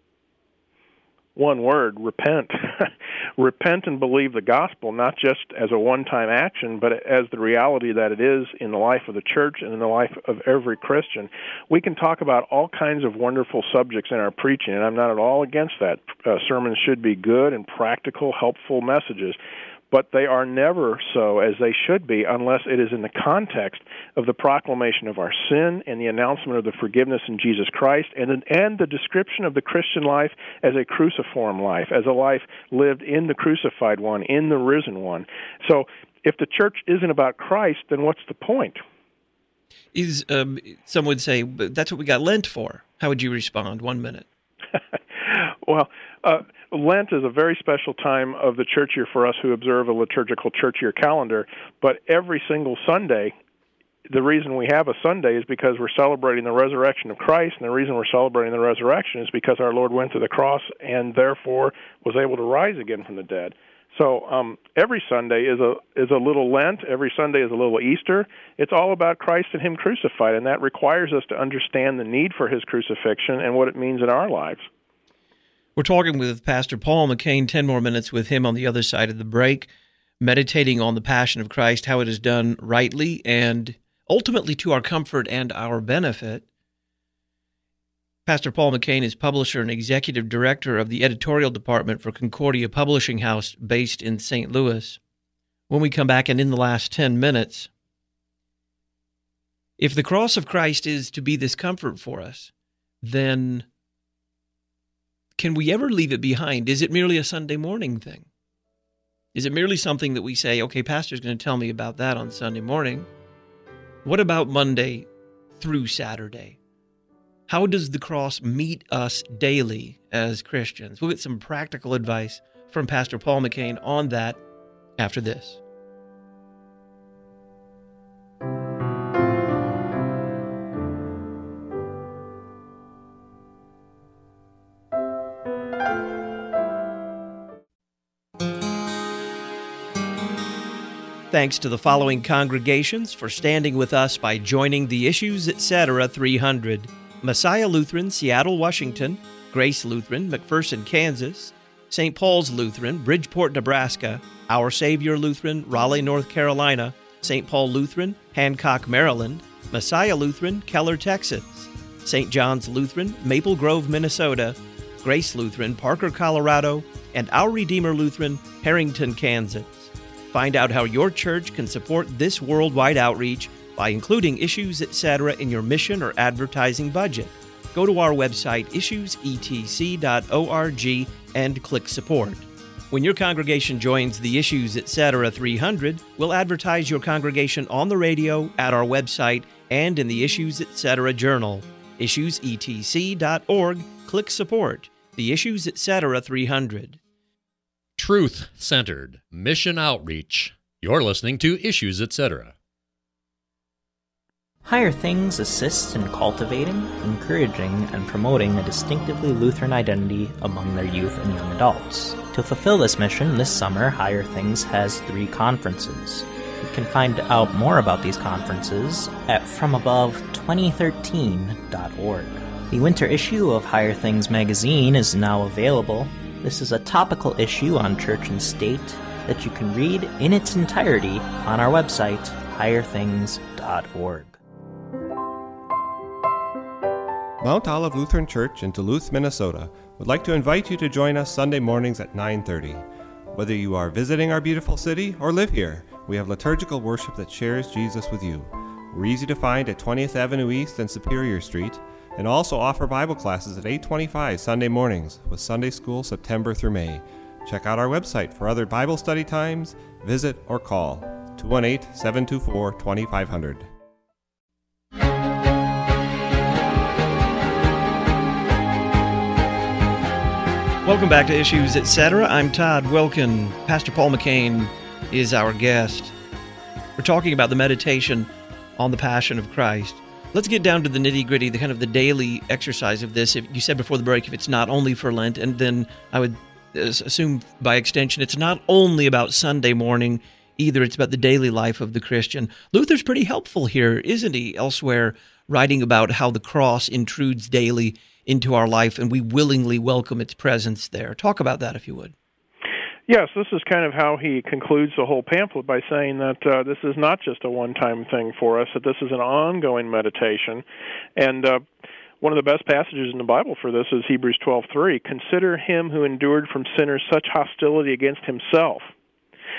One word, repent. Repent and believe the gospel, not just as a one-time action, but as the reality that it is in the life of the church and in the life of every Christian. We can talk about all kinds of wonderful subjects in our preaching, and I'm not at all against that. Uh, sermons should be good and practical, helpful messages. but they are never so as they should be unless it is in the context of the proclamation of our sin and the announcement of the forgiveness in Jesus Christ, and, and the description of the Christian life as a cruciform life, as a life lived in the crucified one, in the risen one. So if the church isn't about Christ, then what's the point? Is um, some would say, but that's what we got Lent for. How would you respond? One minute. Well, uh, Lent is a very special time of the church year for us who observe a liturgical church year calendar, but every single Sunday, the reason we have a Sunday is because we're celebrating the resurrection of Christ, and the reason we're celebrating the resurrection is because our Lord went to the cross and therefore was able to rise again from the dead. So um, every Sunday is a is a little Lent. Every Sunday is a little Easter. It's all about Christ and Him crucified, and that requires us to understand the need for His crucifixion and what it means in our lives. We're talking with Pastor Paul McCain, ten more minutes with him on the other side of the break, meditating on the Passion of Christ, how it is done rightly and ultimately to our comfort and our benefit. Pastor Paul McCain is publisher and executive director of the editorial department for Concordia Publishing House based in Saint Louis. When we come back, and in the last ten minutes, if the cross of Christ is to be this comfort for us, then can we ever leave it behind? Is it merely a Sunday morning thing? Is it merely something that we say, okay, pastor's going to tell me about that on Sunday morning? What about Monday through Saturday? How does the cross meet us daily as Christians? We'll get some practical advice from Pastor Paul McCain on that after this. Thanks to the following congregations for standing with us by joining the Issues Etc. three hundred. Messiah Lutheran, Seattle, Washington; Grace Lutheran, McPherson, Kansas; Saint Paul's Lutheran, Bridgeport, Nebraska; Our Savior Lutheran, Raleigh, North Carolina; Saint Paul Lutheran, Hancock, Maryland; Messiah Lutheran, Keller, Texas; Saint John's Lutheran, Maple Grove, Minnesota; Grace Lutheran, Parker, Colorado; and Our Redeemer Lutheran, Harrington, Kansas. Find out how your church can support this worldwide outreach by including Issues Etc. in your mission or advertising budget. Go to our website, issues e t c dot org, and click Support. When your congregation joins the Issues Etc. three hundred, we'll advertise your congregation on the radio, at our website, and in the Issues Etc. Journal. issues e t c dot org, click Support. The Issues Etc. three hundred. Truth-centered mission outreach. You're listening to Issues Etc. Higher Things assists in cultivating, encouraging, and promoting a distinctively Lutheran identity among their youth and young adults. To fulfill this mission, this summer, Higher Things has three conferences. You can find out more about these conferences at from above twenty thirteen dot org. The winter issue of Higher Things magazine is now available. This is a topical issue on church and state that you can read in its entirety on our website, higher things dot org. Mount Olive Lutheran Church in Duluth, Minnesota would like to invite you to join us Sunday mornings at nine thirty. Whether you are visiting our beautiful city or live here, we have liturgical worship that shares Jesus with you. We're easy to find at twentieth Avenue East and Superior Street, and also offer Bible classes at eight twenty-five Sunday mornings with Sunday School September through May. Check out our website for other Bible study times, visit, or call two one eight, seven two four, two five zero zero. Welcome back to Issues Etc. I'm Todd Wilkin. Pastor Paul McCain is our guest. We're talking about the meditation on the Passion of Christ. Let's get down to the nitty-gritty, the kind of the daily exercise of this. If you said before the break, if it's not only for Lent, and then I would assume by extension it's not only about Sunday morning either. It's about the daily life of the Christian. Luther's pretty helpful here, isn't he? Elsewhere, writing about how the cross intrudes daily into our life, and we willingly welcome its presence there. Talk about that, if you would. Yes, this is kind of how he concludes the whole pamphlet by saying that uh, this is not just a one-time thing for us, that this is an ongoing meditation. And uh, one of the best passages in the Bible for this is Hebrews twelve three. Consider him who endured from sinners such hostility against himself,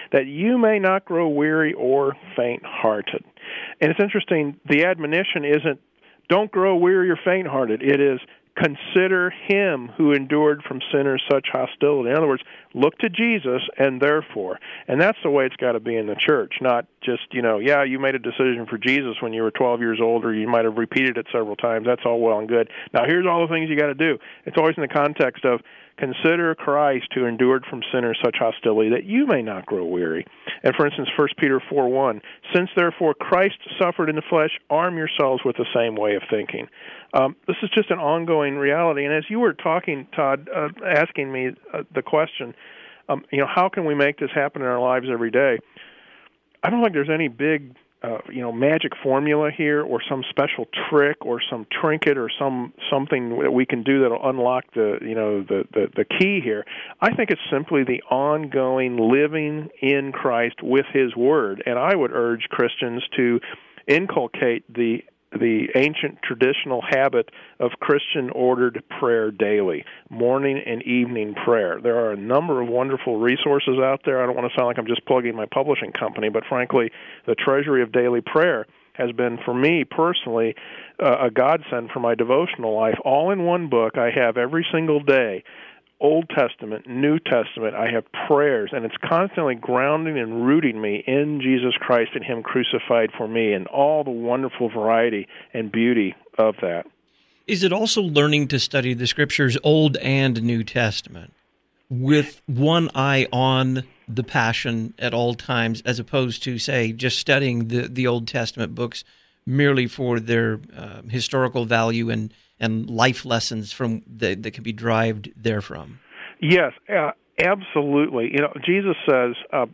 that you may not grow weary or faint-hearted. And it's interesting, the admonition isn't, don't grow weary or faint-hearted. It is, consider him who endured from sinners such hostility. In other words, look to Jesus and therefore. And that's the way it's got to be in the church, not just, you know, yeah, you made a decision for Jesus when you were twelve years old, or you might have repeated it several times. That's all well and good. Now, here's all the things you got to do. It's always in the context of, consider Christ who endured from sinners such hostility that you may not grow weary. And for instance, First Peter four one, since therefore Christ suffered in the flesh, arm yourselves with the same way of thinking. Um, this is just an ongoing reality. And as you were talking, Todd, uh, asking me uh, the question, um, you know, how can we make this happen in our lives every day? I don't think there's any big Uh, you know, magic formula here, or some special trick, or some trinket, or some something that we can do that'll unlock the, you know, the, the the key here. I think it's simply the ongoing living in Christ with His Word, and I would urge Christians to inculcate the the ancient traditional habit of Christian ordered prayer daily, morning and evening prayer. There are a number of wonderful resources out there. I don't want to sound like I'm just plugging my publishing company, but frankly, the Treasury of Daily Prayer has been, for me personally, uh, a godsend for my devotional life. All in one book I have every single day. Old Testament, New Testament, I have prayers, and it's constantly grounding and rooting me in Jesus Christ and Him crucified for me, and all the wonderful variety and beauty of that. Is it also learning to study the Scriptures, Old and New Testament, with one eye on the Passion at all times, as opposed to, say, just studying the, the Old Testament books merely for their uh, historical value and and life lessons from the, that can be derived therefrom? Yes, uh, absolutely. You know, Jesus says, uh,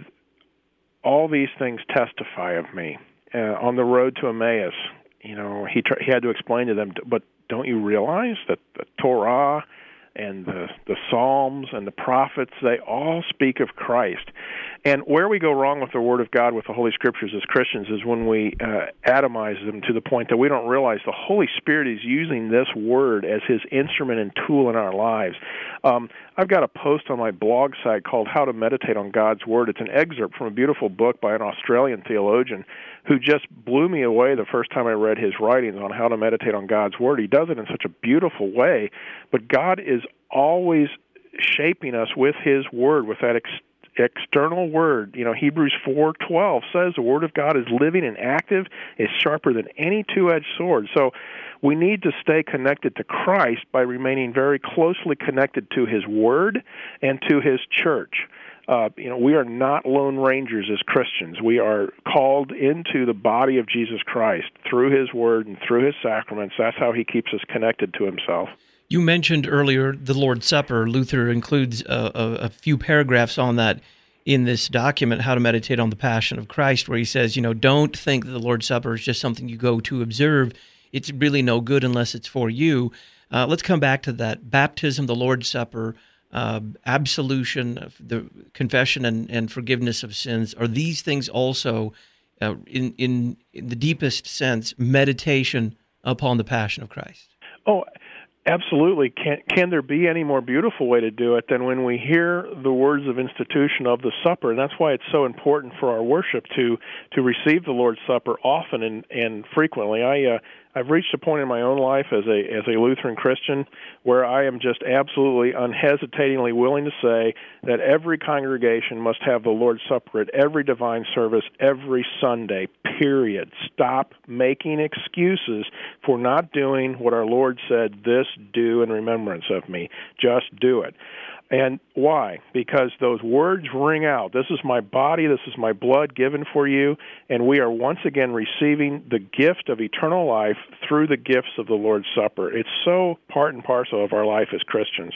all these things testify of me. Uh, on the road to Emmaus, you know, he, tr- he had to explain to them, but don't you realize that the Torah and the, the Psalms and the prophets, they all speak of Christ. And where we go wrong with the Word of God, with the Holy Scriptures as Christians, is when we uh, atomize them to the point that we don't realize the Holy Spirit is using this Word as His instrument and tool in our lives. Um, I've got a post on my blog site called How to Meditate on God's Word. It's an excerpt from a beautiful book by an Australian theologian who just blew me away the first time I read his writings on how to meditate on God's Word. He does it in such a beautiful way, but God is always shaping us with His Word, with that ex- external Word. You know, Hebrews four twelve says the Word of God is living and active, is sharper than any two-edged sword. So we need to stay connected to Christ by remaining very closely connected to His Word and to His church. Uh, you know, we are not lone rangers as Christians. We are called into the body of Jesus Christ through His Word and through His sacraments. That's how He keeps us connected to Himself. You mentioned earlier the Lord's Supper. Luther includes a, a, a few paragraphs on that in this document, How to Meditate on the Passion of Christ, where he says, you know, don't think that the Lord's Supper is just something you go to observe. It's really no good unless it's for you. Uh, let's come back to that. Baptism, the Lord's Supper, Uh, absolution, the confession and, and forgiveness of sins, are these things also, uh, in, in in the deepest sense, meditation upon the Passion of Christ? Oh, absolutely. Can can there be any more beautiful way to do it than when we hear the words of institution of the supper? And that's why it's so important for our worship to to receive the Lord's Supper often and, and frequently. I uh, I've reached a point in my own life as a as a Lutheran Christian where I am just absolutely unhesitatingly willing to say that every congregation must have the Lord's Supper at every divine service every Sunday, period. Stop making excuses for not doing what our Lord said, this do in remembrance of me. Just do it. And why? Because those words ring out. This is my body, this is my blood given for you, and we are once again receiving the gift of eternal life through the gifts of the Lord's Supper. It's so part and parcel of our life as Christians.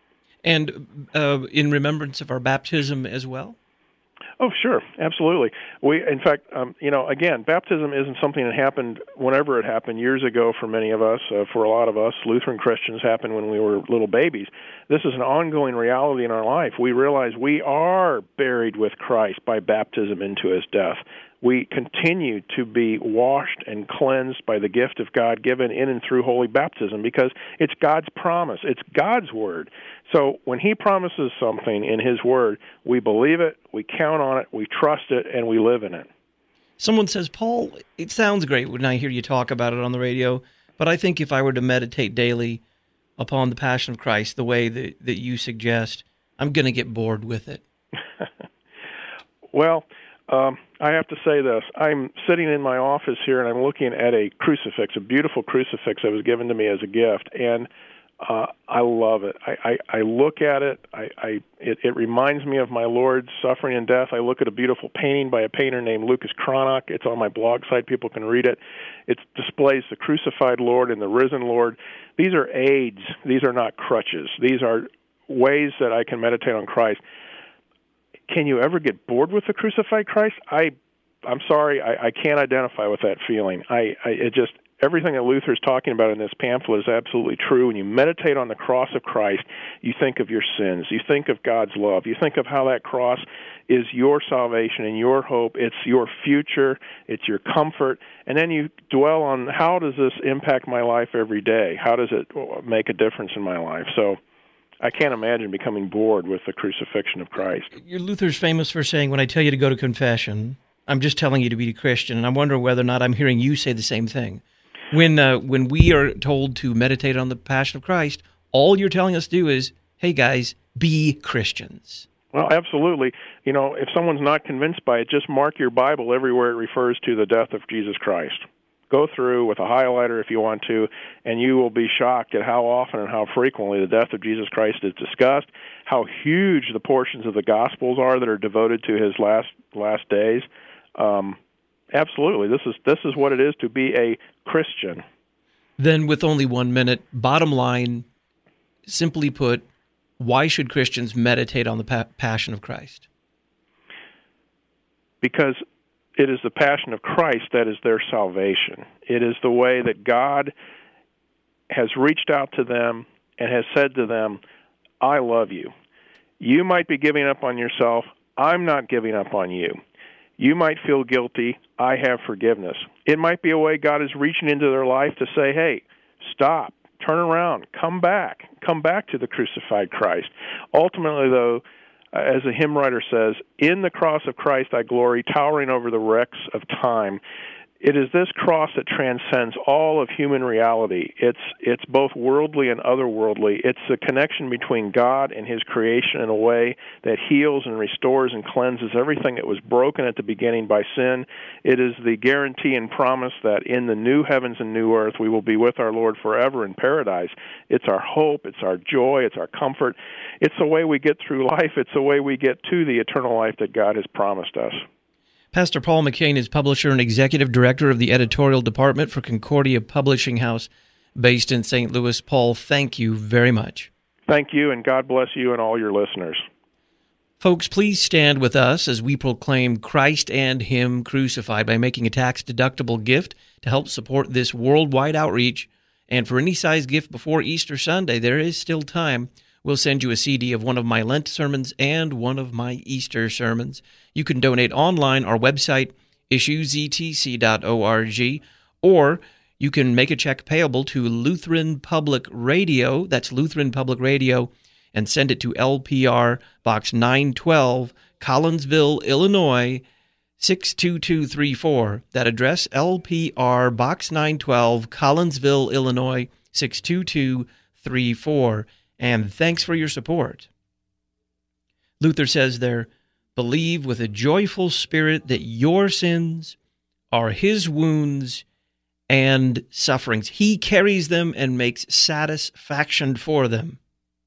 And uh, in remembrance of our baptism as well? Oh, sure, absolutely. We, in fact, um, you know, again, baptism isn't something that happened whenever it happened years ago for many of us. Uh, for a lot of us, Lutheran Christians, happened when we were little babies. This is an ongoing reality in our life. We realize we are buried with Christ by baptism into His death. we continue to be washed and cleansed by the gift of God given in and through holy baptism, because it's God's promise. It's God's word. So when he promises something in his word, we believe it, we count on it, we trust it, and we live in it. Someone says, Paul, it sounds great when I hear you talk about it on the radio, but I think if I were to meditate daily upon the Passion of Christ the way that, that you suggest, I'm going to get bored with it. Well, um, I have to say this. I'm sitting in my office here, and I'm looking at a crucifix, a beautiful crucifix that was given to me as a gift, and uh, I love it. I, I, I look at it. I, I it, it reminds me of my Lord's suffering and death. I look at a beautiful painting by a painter named Lucas Cranach. It's on my blog site. People can read it. It displays the crucified Lord and the risen Lord. These are aids. These are not crutches. These are ways that I can meditate on Christ. Can you ever get bored with the crucified Christ? I, I'm sorry, I, I can't identify with that feeling. I, I, it just everything that Luther's talking about in this pamphlet is absolutely true. When you meditate on the cross of Christ, you think of your sins. You think of God's love. You think of how that cross is your salvation and your hope. It's your future. It's your comfort. And then you dwell on, how does this impact my life every day? How does it make a difference in my life? So I can't imagine becoming bored with the crucifixion of Christ. Your Luther's famous for saying, when I tell you to go to confession, I'm just telling you to be a Christian. And I'm wondering whether or not I'm hearing you say the same thing. When uh, when we are told to meditate on the Passion of Christ, all you're telling us to do is, hey, guys, be Christians. Well, absolutely. You know, if someone's not convinced by it, just mark your Bible everywhere it refers to the death of Jesus Christ. Go through with a highlighter if you want to, and you will be shocked at how often and how frequently the death of Jesus Christ is discussed, how huge the portions of the Gospels are that are devoted to his last last days. Um, absolutely, this is this is what it is to be a Christian. Then, with only one minute, bottom line, simply put, why should Christians meditate on the pa- Passion of Christ? Because it is the passion of Christ that is their salvation. It is the way that God has reached out to them and has said to them, I love you. You might be giving up on yourself. I'm not giving up on you. You might feel guilty. I have forgiveness. It might be a way God is reaching into their life to say, hey, stop, turn around, come back, come back to the crucified Christ. Ultimately, though, as a hymn writer says, in the cross of Christ I glory, towering over the wrecks of time. It is this cross that transcends all of human reality. It's it's both worldly and otherworldly. It's the connection between God and his creation in a way that heals and restores and cleanses everything that was broken at the beginning by sin. It is the guarantee and promise that in the new heavens and new earth we will be with our Lord forever in paradise. It's our hope, it's our joy, it's our comfort. It's the way we get through life. It's the way we get to the eternal life that God has promised us. Pastor Paul McCain is publisher and executive director of the editorial department for Concordia Publishing House, based in Saint Louis. Paul, thank you very much. Thank you, and God bless you and all your listeners. Folks, please stand with us as we proclaim Christ and Him crucified by making a tax-deductible gift to help support this worldwide outreach. And for any size gift before Easter Sunday, there is still time. We'll send you a C D of one of my Lent sermons and one of my Easter sermons. You can donate online, our website, issues e t c dot org, or you can make a check payable to Lutheran Public Radio, that's Lutheran Public Radio, and send it to L P R, Box nine twelve, Collinsville, Illinois, six two two three four. That address, L P R, Box nine twelve, Collinsville, Illinois, six two two three four. And thanks for your support. Luther says there, believe with a joyful spirit that your sins are his wounds and sufferings. He carries them and makes satisfaction for them.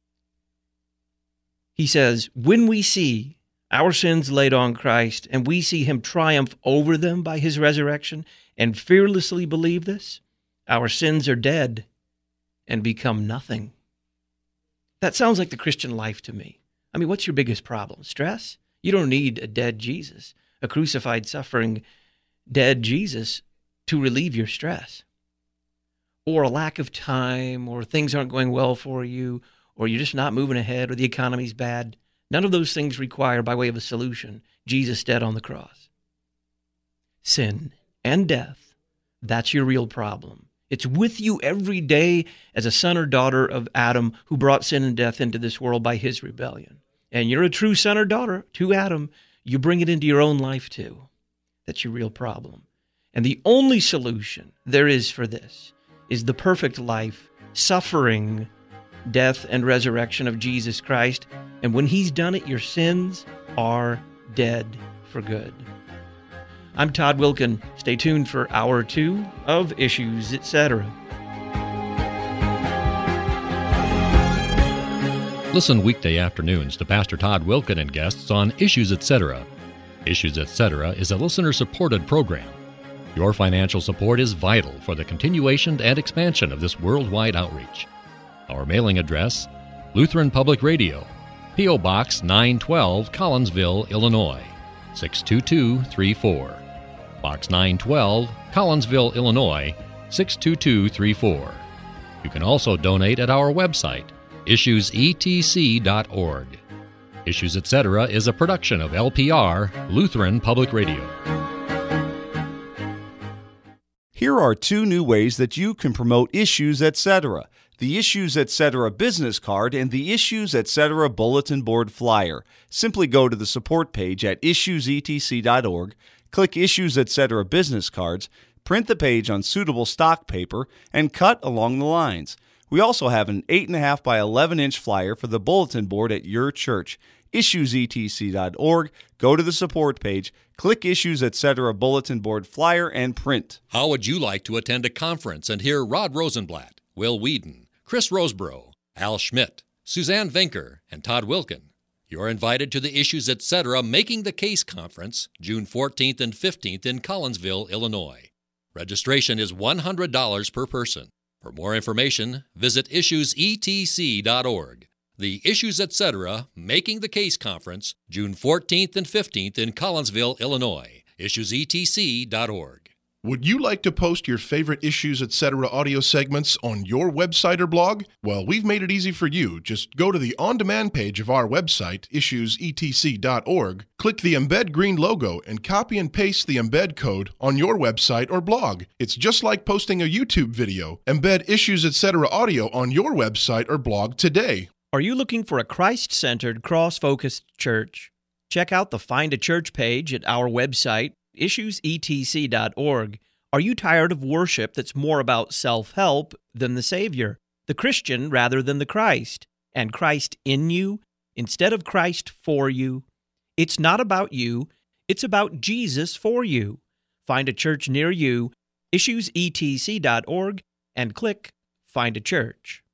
He says, when we see our sins laid on Christ and we see him triumph over them by his resurrection and fearlessly believe this, our sins are dead and become nothing. That sounds like the Christian life to me. I mean, what's your biggest problem? Stress? You don't need a dead Jesus, a crucified, suffering, dead Jesus to relieve your stress. Or a lack of time, or things aren't going well for you, or you're just not moving ahead, or the economy's bad. None of those things require, by way of a solution, Jesus dead on the cross. sin and death, that's your real problem. It's with you every day as a son or daughter of Adam who brought sin and death into this world by his rebellion. And you're a true son or daughter to Adam. You bring it into your own life too. That's your real problem. And the only solution there is for this is the perfect life, suffering, death, and resurrection of Jesus Christ. And when he's done it, your sins are dead for good. I'm Todd Wilkin. Stay tuned for hour two of Issues, et cetera. Listen weekday afternoons to Pastor Todd Wilkin and guests on Issues, et cetera. Issues, et cetera is a listener-supported program. Your financial support is vital for the continuation and expansion of this worldwide outreach. Our mailing address, Lutheran Public Radio, P O. Box nine twelve, Collinsville, Illinois, six two two three four. Box nine twelve, Collinsville, Illinois, six two two three four. You can also donate at our website, issues e t c dot org. Issues, et cetera is a production of L P R, Lutheran Public Radio. Here are two new ways that you can promote Issues, et cetera. The Issues, et cetera business card and the Issues, et cetera bulletin board flyer. Simply go to the support page at issues e t c dot org, click Issues, et cetera business cards, print the page on suitable stock paper, and cut along the lines. We also have an eight point five by eleven inch flyer for the bulletin board at your church. issues e t c dot org, go to the support page, click Issues, et cetera bulletin board flyer, and print. How would you like to attend a conference and hear Rod Rosenblatt, Will Whedon, Chris Roseborough, Al Schmidt, Suzanne Venker, and Todd Wilkin? You're invited to the Issues, et cetera Making the Case Conference, June fourteenth and fifteenth in Collinsville, Illinois. Registration is one hundred dollars per person. For more information, visit issues e t c dot org. The Issues, et cetera Making the Case Conference, June fourteenth and fifteenth in Collinsville, Illinois. issues e t c dot org. Would you like to post your favorite Issues, et cetera audio segments on your website or blog? Well, we've made it easy for you. Just go to the on-demand page of our website, issues e t c dot org, click the Embed Green logo, and copy and paste the embed code on your website or blog. It's just like posting a YouTube video. Embed Issues, et cetera audio on your website or blog today. Are you looking for a Christ-centered, cross-focused church? Check out the Find a Church page at our website, issues e t c dot org. Are you tired of worship that's more about self-help than the Savior, the Christian rather than the Christ, and Christ in you instead of Christ for you? It's not about you, it's about Jesus for you. Find a church near you, issues e t c dot org, and click Find a Church.